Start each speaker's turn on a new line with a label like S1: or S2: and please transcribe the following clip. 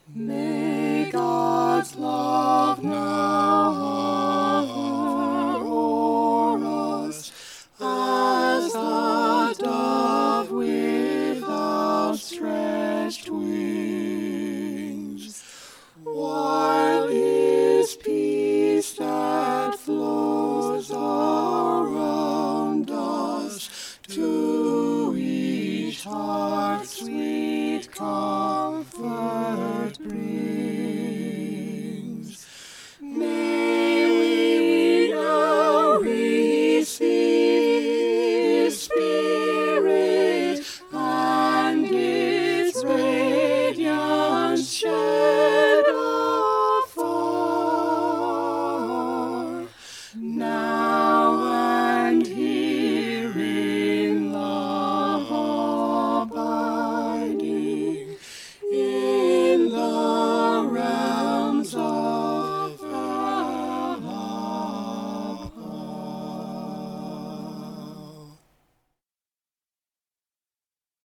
S1: May God's love now hover o'er us as the dove with outstretched wings, while His peace that flows around us to each heart sweet comfort brings.